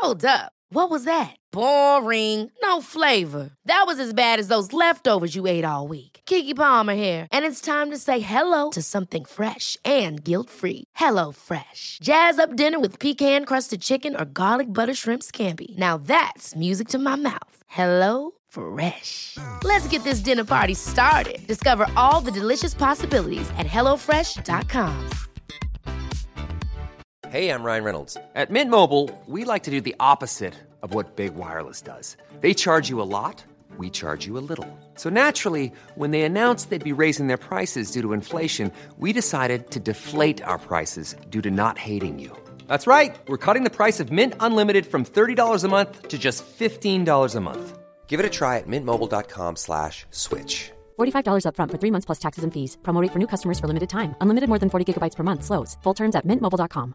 Hold up. What was that? Boring. No flavor. That was as bad as those leftovers you ate all week. Keke Palmer here, and it's time to say hello to something fresh and guilt-free. Hello Fresh. Jazz up dinner with pecan-crusted chicken or garlic butter shrimp scampi. Now that's music to my mouth. Hello Fresh. Let's get this dinner party started. Discover all the delicious possibilities at hellofresh.com. Hey, I'm Ryan Reynolds. At Mint Mobile, we like to do the opposite of what Big Wireless does. They charge you a lot, we charge you a little. So naturally, when they announced they'd be raising their prices due to inflation, we decided to deflate our prices due to not hating you. That's right. We're cutting the price of Mint Unlimited from $30 a month to just $15 a month. Give it a try at mintmobile.com/switch. $45 up front for 3 months plus taxes and fees. Promo rate for new customers for limited time. Unlimited more than 40 gigabytes per month. Slows full terms at mintmobile.com.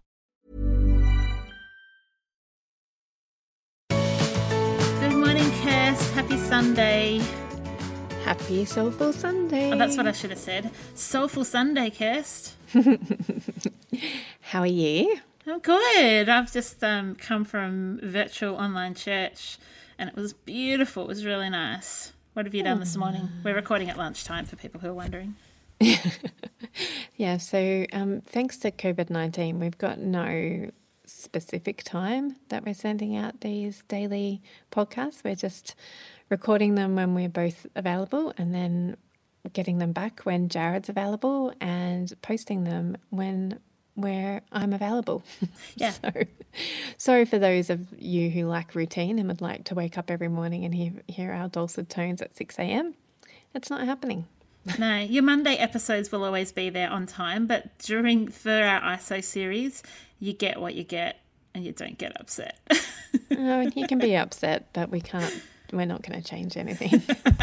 Good morning, Kirst. Happy Sunday. Happy Soulful Sunday. Oh, that's what I should have said. Soulful Sunday, Kirst. How are you? I'm good. I've just come from virtual online church and it was beautiful. It was really nice. What have you done this morning? We're recording at lunchtime for people who are wondering. Yeah, so thanks to COVID-19, we've got no specific time that we're sending out these daily podcasts. We're just recording them when we're both available and then getting them back when Jared's available and posting them where I'm available. Yeah. So sorry for those of you who like routine and would like to wake up every morning and hear our dulcet tones at 6 a.m. It's not happening. No, your Monday episodes will always be there on time, but for our ISO series, you get what you get and you don't get upset. Oh, you can be upset, but we're not going to change anything.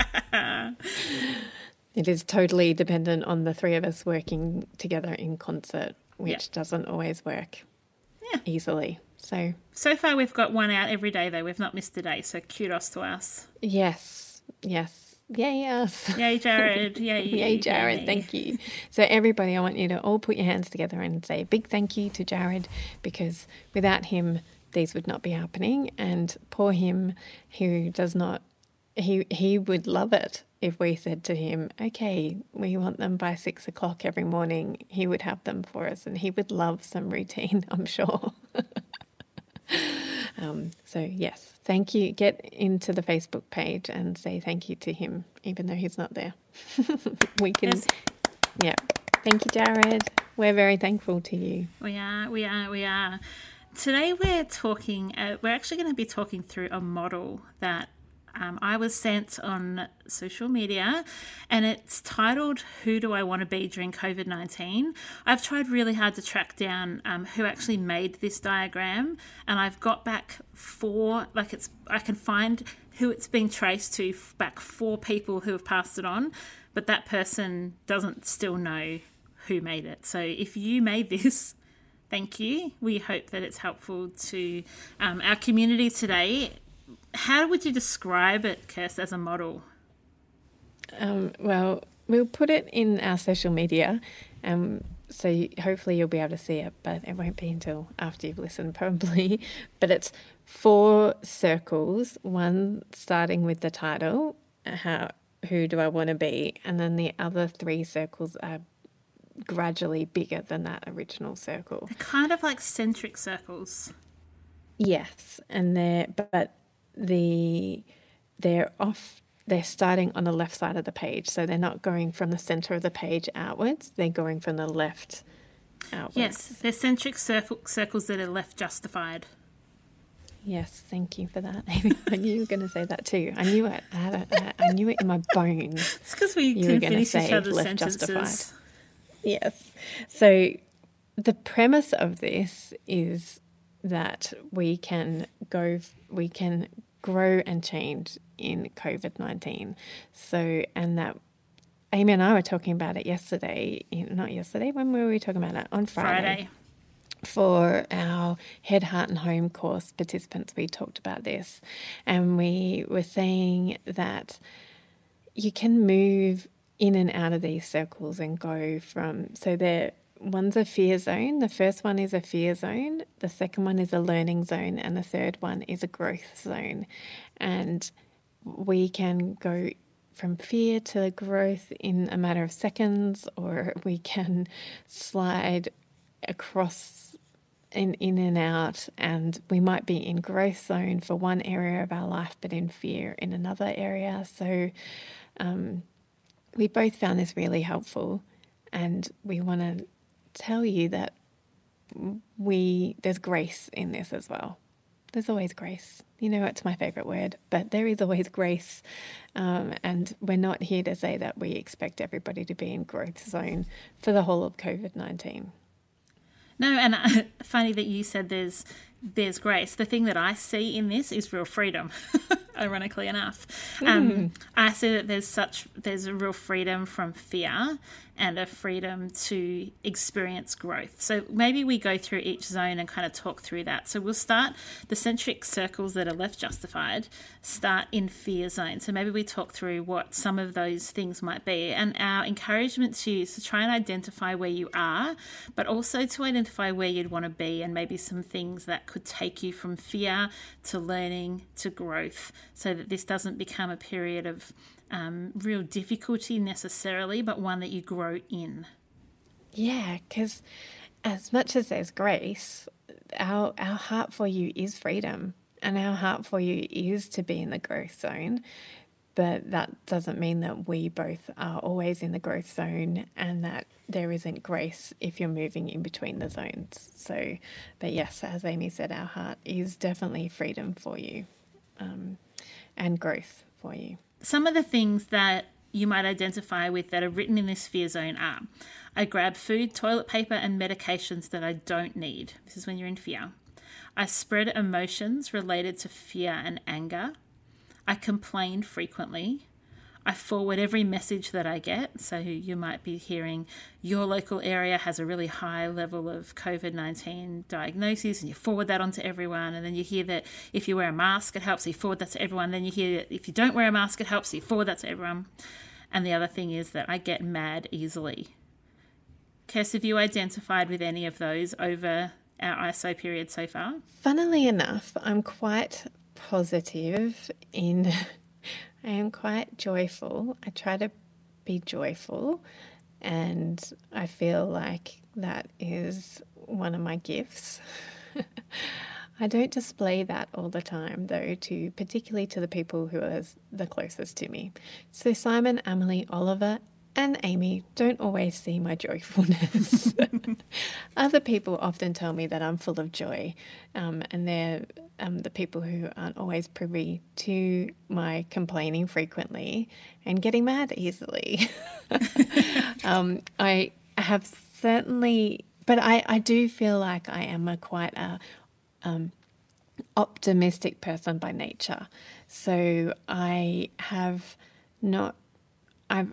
It is totally dependent on the three of us working together in concert, which doesn't always work easily. So far we've got one out every day though. We've not missed a day, so kudos to us. Yes. Yay us. Yay, Jared. Yay, Jared. Yay. Thank you. So everybody, I want you to all put your hands together and say a big thank you to Jared, because without him, these would not be happening. And poor him, who does not, he would love it if we said to him, okay, we want them by 6 o'clock every morning. He would have them for us and he would love some routine, I'm sure. So yes, thank you. Get into the Facebook page and say thank you to him, even though he's not there. We can, yes. Yeah. Thank you, Jared. We're very thankful to you. We are. Today we're actually going to be talking through a model that I was sent on social media, and it's titled "Who Do I Want to Be During COVID-19?" I've tried really hard to track down who actually made this diagram, and I've got back I can find who it's been traced to, back 4 people who have passed it on, but that person doesn't still know who made it. So if you made this, thank you. We hope that it's helpful to our community today. How would you describe it, Kirst, as a model? Well, we'll put it in our social media, so hopefully you'll be able to see it, but it won't be until after you've listened probably. But it's 4 circles, one starting with the title, who do I want to be, and then the other 3 circles are gradually bigger than that original circle. They're kind of like centric circles. Yes, and they're starting on the left side of the page, so they're not going from the center of the page outwards, they're going from the left outwards. Yes, they're centric circles that are left justified. Yes, thank you for that. I knew you were going to say that too. I knew it. I knew it in my bones. It's because we can finish each other's sentences. Justified. Yes. So the premise of this is that we can grow and change in COVID-19. So, and that Amy and I were talking about it when were we talking about it? On Friday. For our Head, Heart and Home course participants, we talked about this, and we were saying that you can move in and out of these circles and go from, one's a fear zone. The first one is a fear zone. The second one is a learning zone. And the third one is a growth zone. And we can go from fear to growth in a matter of seconds, or we can slide across in and out, and we might be in growth zone for one area of our life but in fear in another area. So we both found this really helpful, and we want to tell you that there's grace in this as well. There's always grace. You know, it's my favourite word, but there is always grace. And we're not here to say that we expect everybody to be in growth zone for the whole of COVID-19. No, and funny that you said there's grace. The thing that I see in this is real freedom, ironically enough. I see that there's a real freedom from fear and a freedom to experience growth. So maybe we go through each zone and kind of talk through that. So we'll start the centric circles that are left justified, start in fear zone. So maybe we talk through what some of those things might be. And our encouragement to you is to try and identify where you are, but also to identify where you'd want to be, and maybe some things that could take you from fear to learning to growth, so that this doesn't become a period of real difficulty necessarily, but one that you grow in. Yeah, because as much as there's grace, our heart for you is freedom, and our heart for you is to be in the growth zone. But that doesn't mean that we both are always in the growth zone, and that there isn't grace if you're moving in between the zones. So, but yes, as Amy said, our heart is definitely freedom for you, and growth for you. Some of the things that you might identify with that are written in this fear zone are: I grab food, toilet paper, and medications that I don't need. This is when you're in fear. I spread emotions related to fear and anger. I complain frequently. I forward every message that I get. So you might be hearing your local area has a really high level of COVID-19 diagnoses, and you forward that onto everyone. And then you hear that if you wear a mask, it helps. So you forward that to everyone. Then you hear that if you don't wear a mask, it helps. So you forward that to everyone. And the other thing is that I get mad easily. Kes, have you identified with any of those over our ISO period so far? Funnily enough, I'm quite positive I am quite joyful. I try to be joyful, and I feel like that is one of my gifts. I don't display that all the time, though, particularly to the people who are the closest to me. So Simon, Emily, Oliver, and Amy don't always see my joyfulness. Other people often tell me that I'm full of joy, and they're the people who aren't always privy to my complaining frequently and getting mad easily. I have certainly, but I do feel like I am quite a optimistic person by nature. So I have not. I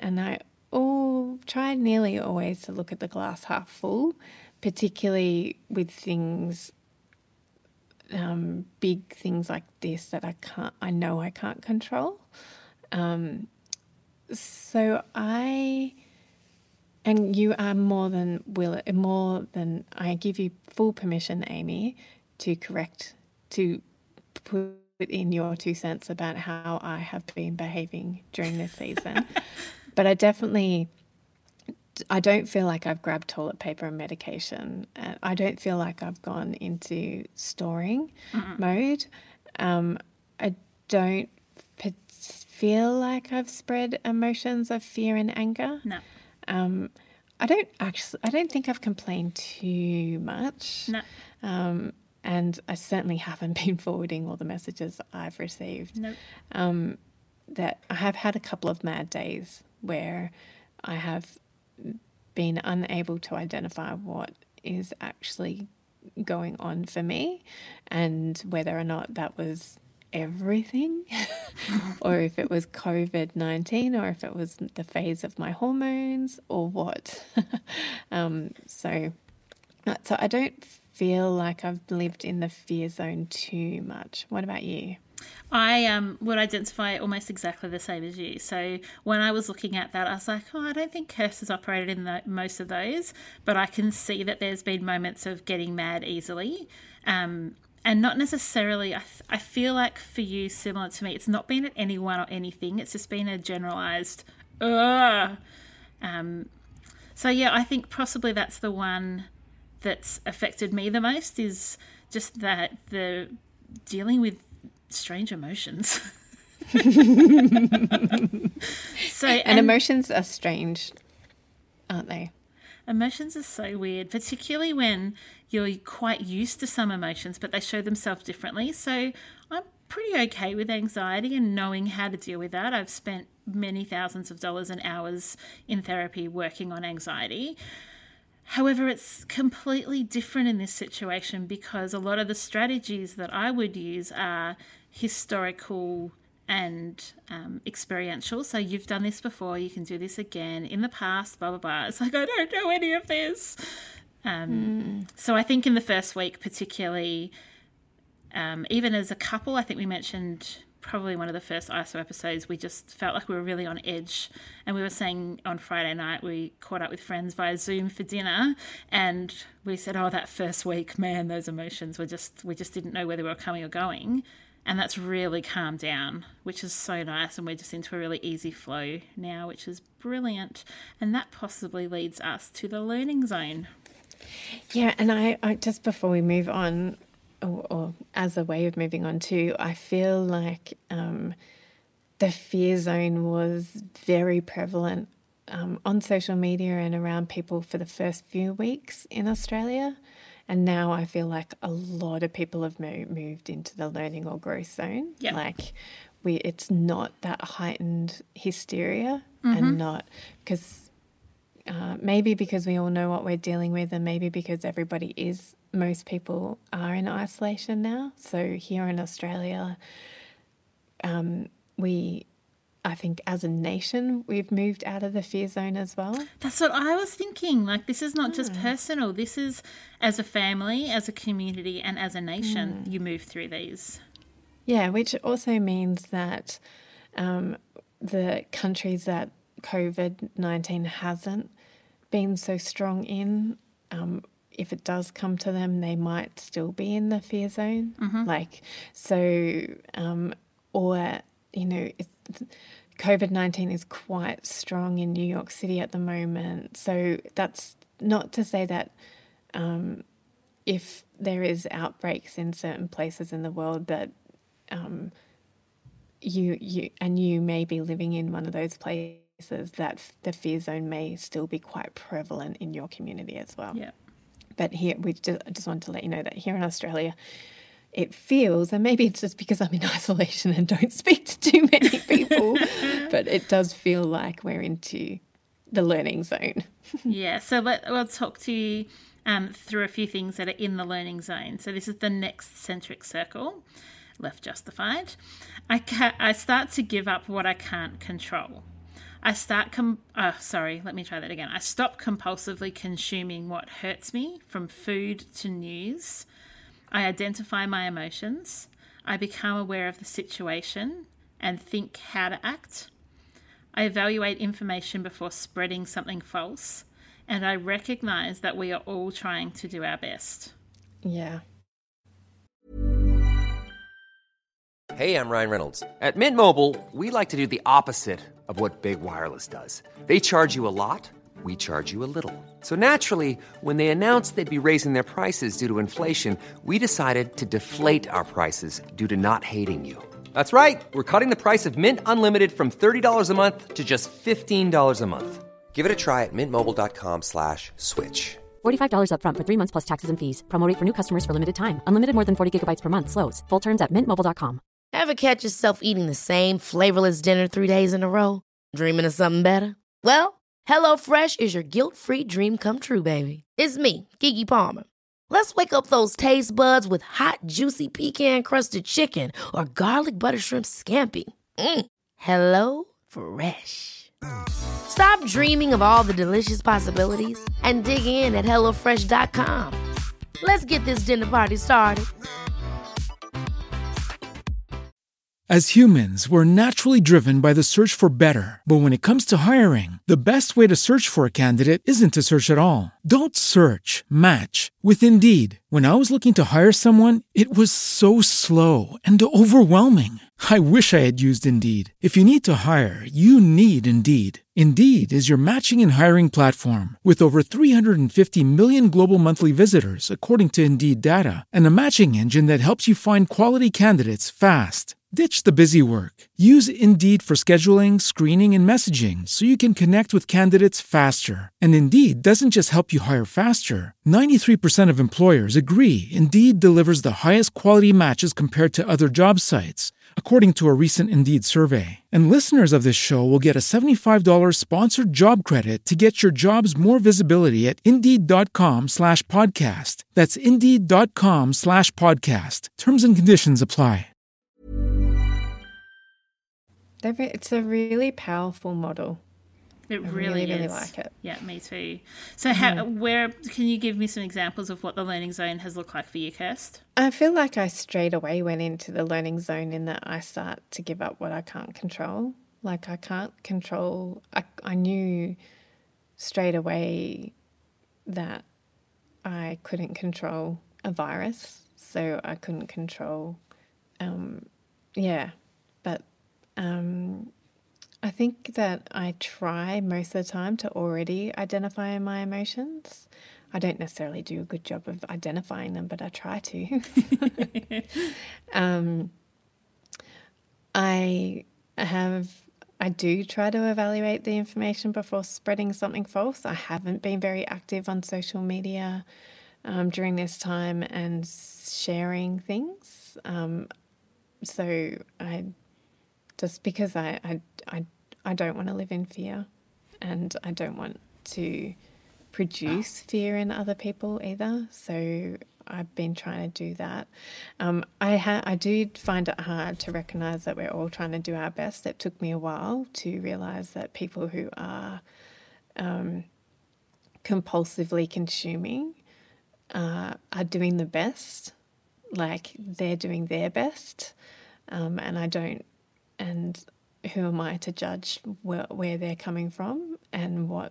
try nearly always to look at the glass half full, particularly with things, big things like this that I know I can't control. So and you are more than I give you full permission, Amy, to put in your 2 cents about how I have been behaving during this season. But I don't feel like I've grabbed toilet paper and medication. I don't feel like I've gone into storing mode. I don't feel like I've spread emotions of fear and anger. No. I don't think I've complained too much. No. And I certainly haven't been forwarding all the messages I've received. Nope. That I have had a couple of mad days where I have been unable to identify what is actually going on for me, and whether or not that was everything or if it was COVID-19 or if it was the phase of my hormones or what. So I don't feel like I've lived in the fear zone too much. What about you? I would identify it almost exactly the same as you. So when I was looking at that, I was like, I don't think Kirst has operated in most of those, but I can see that there's been moments of getting mad easily. And not necessarily, I feel like for you, similar to me, it's not been at anyone or anything. It's just been a generalised, ugh. So yeah, I think possibly that's the one that's affected me the most, is just that the dealing with strange emotions. And emotions are strange, aren't they? Emotions are so weird, particularly when you're quite used to some emotions, but they show themselves differently. So I'm pretty okay with anxiety and knowing how to deal with that. I've spent many thousands of dollars and hours in therapy working on anxiety. However, it's completely different in this situation because a lot of the strategies that I would use are historical and experiential. So you've done this before, you can do this again, in the past, blah, blah, blah. It's like, I don't know any of this. So I think in the first week particularly, even as a couple, I think we mentioned probably one of the first ISO episodes, we just felt like we were really on edge. And we were saying on Friday night, we caught up with friends via Zoom for dinner, and we said, that first week, man, those emotions we just didn't know whether we were coming or going. And that's really calmed down, which is so nice. And we're just into a really easy flow now, which is brilliant. And that possibly leads us to the learning zone. Yeah, and I just before we move on, or as a way of moving on too, I feel like the fear zone was very prevalent on social media and around people for the first few weeks in Australia. And now I feel like a lot of people have moved into the learning or growth zone. Yep. Like it's not that heightened hysteria, and not because maybe because we all know what we're dealing with, and maybe because most people are in isolation now. So here in Australia, I think as a nation, we've moved out of the fear zone as well. That's what I was thinking. Like, this is not just personal. This is as a family, as a community, and as a nation, you move through these. Yeah, which also means that the countries that COVID-19 hasn't been so strong in, if it does come to them, they might still be in the fear zone. COVID-19 is quite strong in New York City at the moment. So that's not to say that if there is outbreaks in certain places in the world that you may be living in one of those places, that the fear zone may still be quite prevalent in your community as well. Yeah. But here, I just wanted to let you know that here in Australia, it feels, and maybe it's just because I'm in isolation and don't speak to too many people, but it does feel like we're into the learning zone. Yeah, so we'll talk to you through a few things that are in the learning zone. So this is the next centric circle, left justified. I start to give up what I can't control. I stop compulsively consuming what hurts me, from food to news. I identify my emotions. I become aware of the situation and think how to act. I evaluate information before spreading something false. And I recognise that we are all trying to do our best. Yeah. Hey, I'm Ryan Reynolds. At Mint Mobile, we like to do the opposite of what Big Wireless does. They charge you a lot. We charge you a little. So naturally, when they announced they'd be raising their prices due to inflation, we decided to deflate our prices due to not hating you. That's right. We're cutting the price of Mint Unlimited from $30 a month to just $15 a month. Give it a try at mintmobile.com/switch. $45 up front for 3 months plus taxes and fees. Promo rate for new customers for limited time. Unlimited more than 40 gigabytes per month. Slows full terms at mintmobile.com. Ever catch yourself eating the same flavorless dinner 3 days in a row? Dreaming of something better? Well, HelloFresh is your guilt-free dream come true, baby. It's me, Keke Palmer. Let's wake up those taste buds with hot, juicy pecan-crusted chicken or garlic butter shrimp scampi. Hello Fresh. Stop dreaming of all the delicious possibilities and dig in at HelloFresh.com. Let's get this dinner party started. As humans, we're naturally driven by the search for better. But when it comes to hiring, the best way to search for a candidate isn't to search at all. Don't search, match with Indeed. When I was looking to hire someone, it was so slow and overwhelming. I wish I had used Indeed. If you need to hire, you need Indeed. Indeed is your matching and hiring platform with over 350 million global monthly visitors, according to Indeed data, and a matching engine that helps you find quality candidates fast. Ditch the busy work. Use Indeed for scheduling, screening, and messaging so you can connect with candidates faster. And Indeed doesn't just help you hire faster. 93% of employers agree Indeed delivers the highest quality matches compared to other job sites, according to a recent Indeed survey. And listeners of this show will get a $75 sponsored job credit to get your jobs more visibility at Indeed.com/podcast. That's Indeed.com/podcast. Terms and conditions apply. It's a really powerful model. It I really really is. like it. Yeah, me too. So, where can you give me some examples of what the learning zone has looked like for you, Kirst? I feel like I straight away went into the learning zone in that I start to give up what I can't control. Like I can't control, I knew straight away that I couldn't control a virus, so I couldn't control, but I think that I try most of the time to already identify my emotions. I don't necessarily do a good job of identifying them, but I try to. I do try to evaluate the information before spreading something false. I haven't been very active on social media during this time and sharing things. So I just because I don't want to live in fear, and I don't want to produce fear in other people either. So I've been trying to do that. I do find it hard to recognise that we're all trying to do our best. It took me a while to realise that people who are compulsively consuming are doing the best, like they're doing their best, and who am I to judge where they're coming from and what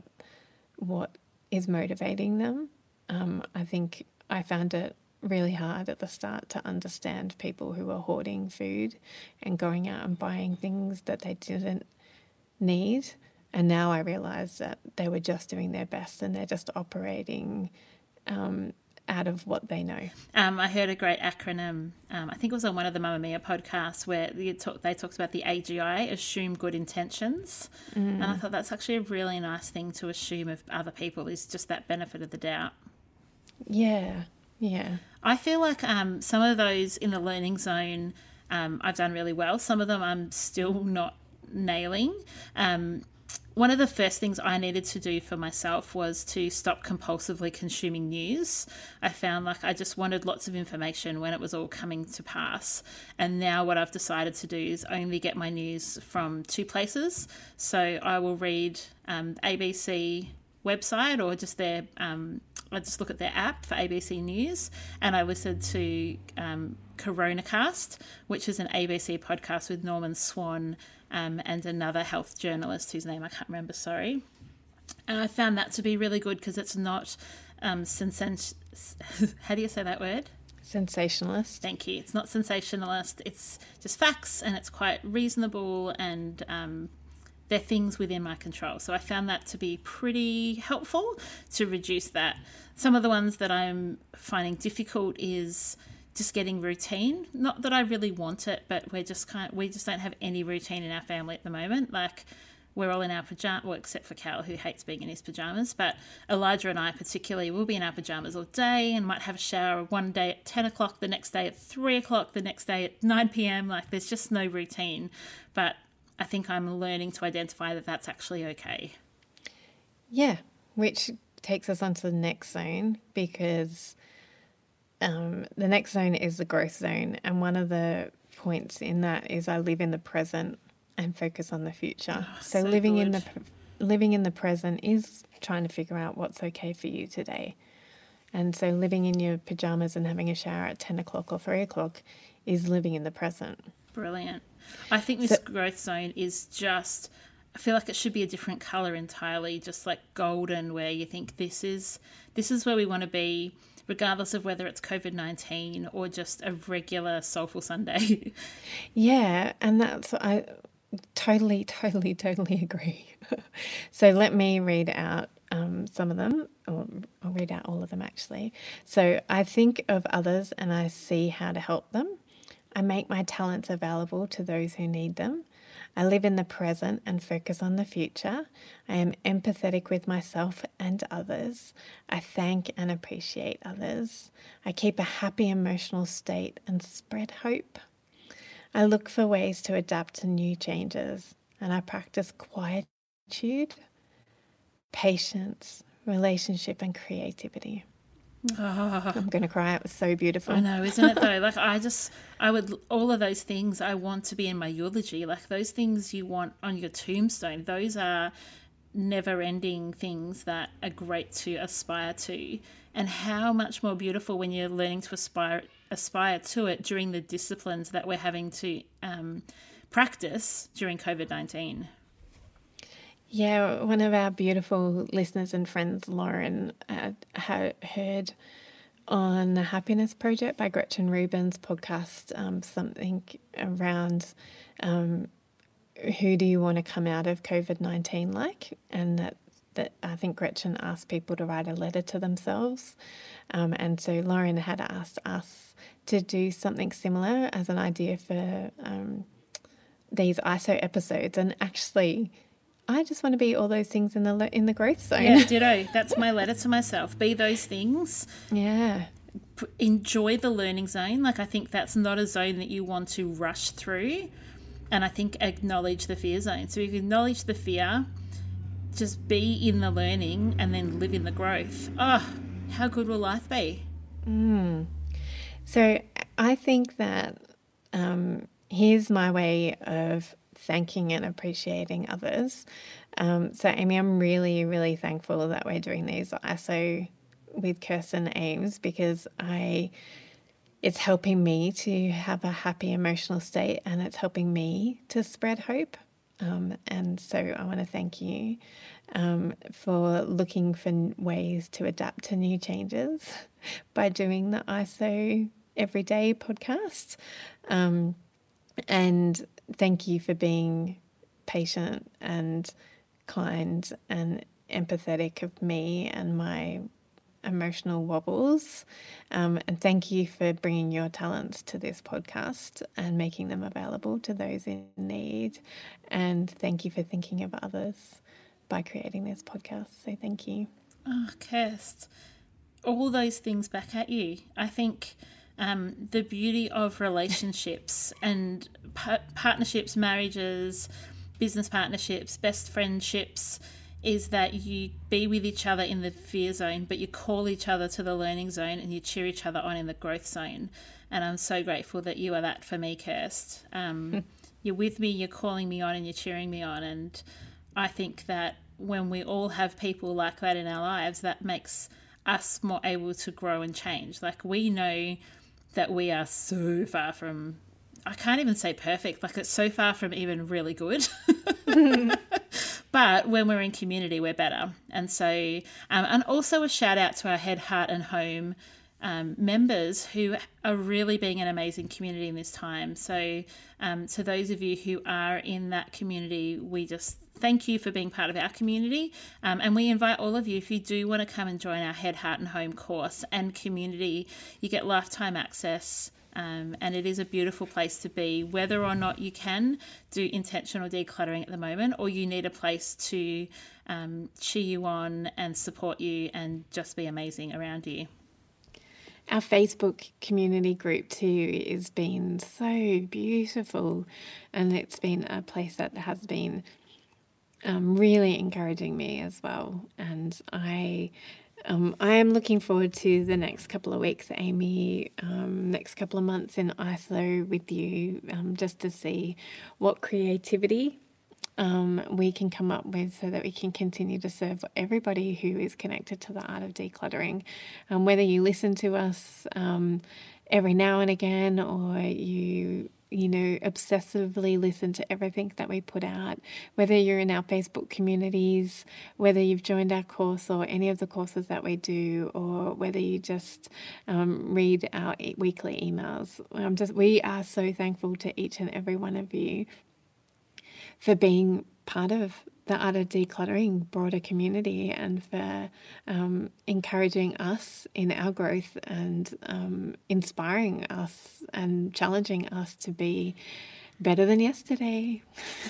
is motivating them? I think I found it really hard at the start to understand people who were hoarding food and going out and buying things that they didn't need. And now I realise that they were just doing their best and they're just operating out of what they know. I heard a great acronym, I think it was on one of the Mamma Mia podcasts, where they talked about the AGI, assume good intentions. And I thought that's actually a really nice thing to assume of other people, is just that benefit of the doubt. Yeah. I feel like some of those in the learning zone I've done really well. Some of them I'm still not nailing. One of the first things I needed to do for myself was to stop compulsively consuming news. I found like I just wanted lots of information when it was all coming to pass. And now what I've decided to do is only get my news from two places. So I will read ABC website, or just their I just look at their app for ABC News, and I listened to Coronacast, which is an ABC podcast with Norman Swan and another health journalist whose name I can't remember, sorry. And I found that to be really good because it's not how do you say that word? Sensationalist. Thank you. It's not sensationalist. It's just facts, and it's quite reasonable, and they're things within my control. So I found that to be pretty helpful to reduce that. Some of the ones that I'm finding difficult is just getting routine. Not that I really want it, but we just don't have any routine in our family at the moment. Like, we're all in our pajamas, well, except for Cal, who hates being in his pajamas. But Elijah and I particularly will be in our pajamas all day and might have a shower one day at 10 o'clock, the next day at 3 o'clock, the next day at 9 p.m. Like, there's just no routine. But I think I'm learning to identify that that's actually okay. Yeah, which takes us on to the next zone, because the next zone is the growth zone. And one of the points in that is I live in the present and focus on the future. So living good. living in the present is trying to figure out what's okay for you today. And so living in your pajamas and having a shower at 10 o'clock or 3 o'clock is living in the present. Brilliant. I think this growth zone is just, I feel like it should be a different colour entirely, just like golden, where you think this is where we want to be, regardless of whether it's COVID-19 or just a regular Soulful Sunday. Yeah, and I totally agree. So let me read out some of them, or I'll read out all of them actually. So I think of others and I see how to help them. I make my talents available to those who need them. I live in the present and focus on the future. I am empathetic with myself and others. I thank and appreciate others. I keep a happy emotional state and spread hope. I look for ways to adapt to new changes, and I practice quietude, patience, relationship, and creativity. Oh. I'm going to cry. It was so beautiful. I know, isn't it though? Like I would, all of those things I want to be in my eulogy. Like those things you want on your tombstone, those are never-ending things that are great to aspire to. And how much more beautiful when you're learning to aspire to it during the disciplines that we're having to practice during COVID-19. Yeah, one of our beautiful listeners and friends, Lauren, had heard on the Happiness Project by Gretchen Rubin's podcast something around who do you want to come out of COVID-19 like, and that I think Gretchen asked people to write a letter to themselves. And so Lauren had asked us to do something similar as an idea for these ISO episodes. And actually, I just want to be all those things in the growth zone. Yeah, ditto. That's my letter to myself. Be those things. Yeah. Enjoy the learning zone. Like I think that's not a zone that you want to rush through. And I think acknowledge the fear zone. So you acknowledge the fear, just be in the learning and then live in the growth. Oh, how good will life be? So I think that here's my way of thanking and appreciating others. So Amy, I'm really, really thankful that we're doing these ISO with Kirsten Ames, because it's helping me to have a happy emotional state, and it's helping me to spread hope. And so I want to thank you for looking for ways to adapt to new changes by doing the ISO Everyday podcast. And thank you for being patient and kind and empathetic of me and my emotional wobbles. And thank you for bringing your talents to this podcast and making them available to those in need. And thank you for thinking of others by creating this podcast. So thank you. Oh, Kirst, all those things back at you. I think the beauty of relationships and partnerships, marriages, business partnerships, best friendships, is that you be with each other in the fear zone, but you call each other to the learning zone and you cheer each other on in the growth zone. And I'm so grateful that you are that for me, Kirst. You're with me, you're calling me on, and you're cheering me on. And I think that when we all have people like that in our lives, that makes us more able to grow and change. Like, we know that we are so far from, I can't even say perfect, like it's so far from even really good. But when we're in community, we're better. And so, and also a shout out to our Head, Heart and Home members who are really being an amazing community in this time. So to those of you who are in that community, we just thank you for being part of our community. And we invite all of you, if you do want to come and join our Head, Heart and Home course and community, you get lifetime access. And it is a beautiful place to be, whether or not you can do intentional decluttering at the moment, or you need a place to cheer you on and support you and just be amazing around you. Our Facebook community group too has been so beautiful, and it's been a place that has been really encouraging me as well. And I am looking forward to the next couple of weeks, Amy, next couple of months in ISO with you, just to see what creativity we can come up with so that we can continue to serve everybody who is connected to the art of decluttering. Whether you listen to us every now and again, or you obsessively listen to everything that we put out, whether you're in our Facebook communities, whether you've joined our course or any of the courses that we do, or whether you just read our weekly emails. We are so thankful to each and every one of you for being part of the Art of Decluttering broader community, and for encouraging us in our growth, and inspiring us and challenging us to be better than yesterday.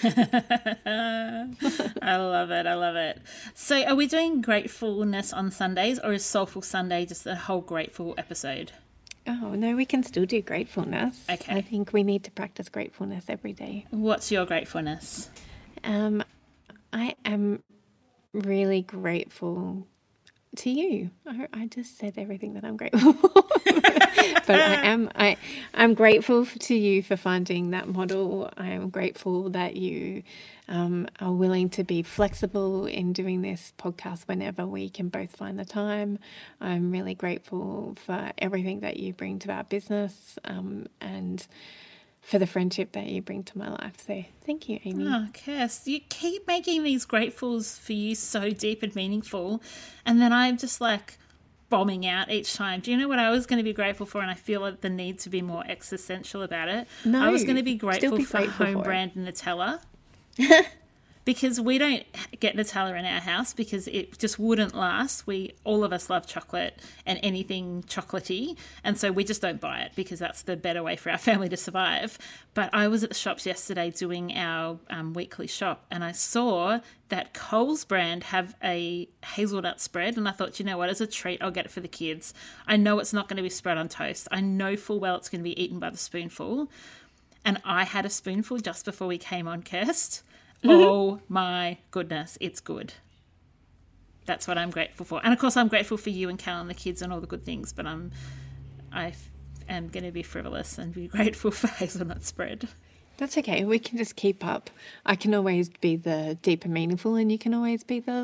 I love it. I love it. So are we doing gratefulness on Sundays, or is Soulful Sunday just a whole grateful episode? Oh, no, we can still do gratefulness. Okay. I think we need to practice gratefulness every day. What's your gratefulness? I am really grateful to you. I just said everything that I'm grateful for. But I'm grateful to you for finding that model. I am grateful that you are willing to be flexible in doing this podcast whenever we can both find the time. I'm really grateful for everything that you bring to our business, and for the friendship that you bring to my life. So thank you, Amy. Oh, Kirst, you keep making these gratefuls for you so deep and meaningful, and then I'm just like bombing out each time. Do you know what I was going to be grateful for? And I feel like the need to be more existential about it. No, I was going to be grateful for home brand Nutella. Because we don't get Nutella in our house because it just wouldn't last. All of us love chocolate and anything chocolatey, and so we just don't buy it because that's the better way for our family to survive. But I was at the shops yesterday doing our weekly shop, and I saw that Coles brand have a hazelnut spread, and I thought, you know what, as a treat, I'll get it for the kids. I know it's not going to be spread on toast. I know full well it's going to be eaten by the spoonful. And I had a spoonful just before we came on, Kirst. Oh my goodness, it's good. That's what I'm grateful for. And of course I'm grateful for you and Cal and the kids and all the good things, but I am going to be frivolous and be grateful for hazelnut spread. That's okay. We can just keep up. I can always be the deep and meaningful, and you can always be the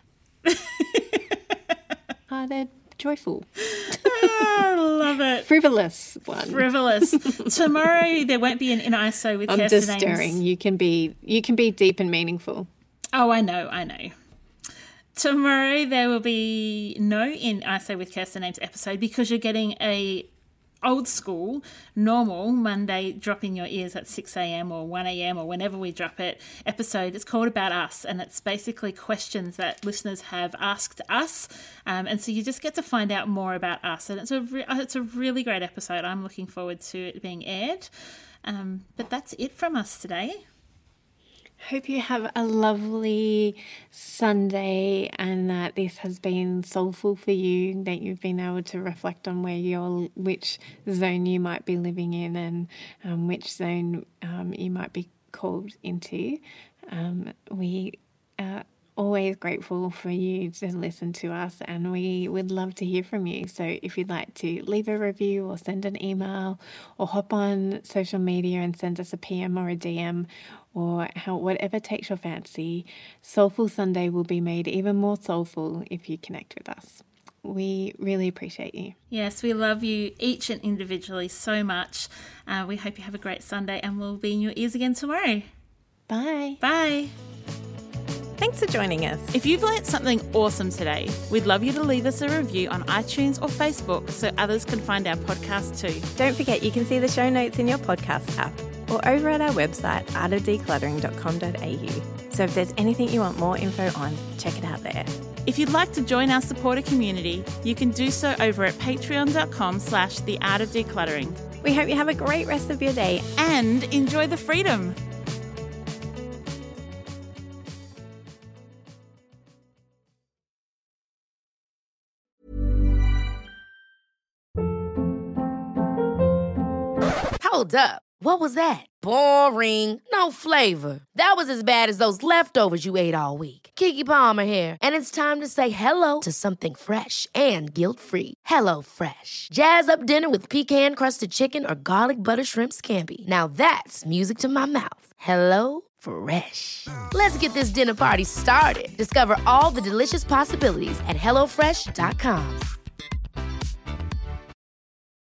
light-hearted, joyful. I love it. Frivolous one. Frivolous. Tomorrow there won't be an In ISO with I'm Kirsten just stirring. You can be deep and meaningful. Oh, I know. Tomorrow there will be no In ISO with Kirsten Ames episode because you're getting a old school, normal Monday drop in your ears at 6 a.m. or 1 a.m. or whenever we drop it episode. It's called About Us, and it's basically questions that listeners have asked us, and so you just get to find out more about us, and it's a really great episode. I'm looking forward to it being aired, but that's it from us today. Hope you have a lovely Sunday, and that this has been soulful for you, that you've been able to reflect on which zone you might be living in, and which zone you might be called into. We are always grateful for you to listen to us, and we would love to hear from you. So if you'd like to leave a review or send an email or hop on social media and send us a PM or a DM, or whatever takes your fancy, Soulful Sunday will be made even more soulful if you connect with us. We really appreciate you. Yes, we love you each and individually so much. We hope you have a great Sunday, and we'll be in your ears again tomorrow. Bye. Bye. Thanks for joining us. If you've learnt something awesome today, we'd love you to leave us a review on iTunes or Facebook so others can find our podcast too. Don't forget you can see the show notes in your podcast app or over at our website, artofdecluttering.com.au. So if there's anything you want more info on, check it out there. If you'd like to join our supporter community, you can do so over at patreon.com/theartofdecluttering. We hope you have a great rest of your day and enjoy the freedom. Hold up. What was that? Boring. No flavor. That was as bad as those leftovers you ate all week. Keke Palmer here, and it's time to say hello to something fresh and guilt-free. Hello Fresh. Jazz up dinner with pecan-crusted chicken or garlic butter shrimp scampi. Now that's music to my mouth. Hello Fresh. Let's get this dinner party started. Discover all the delicious possibilities at HelloFresh.com.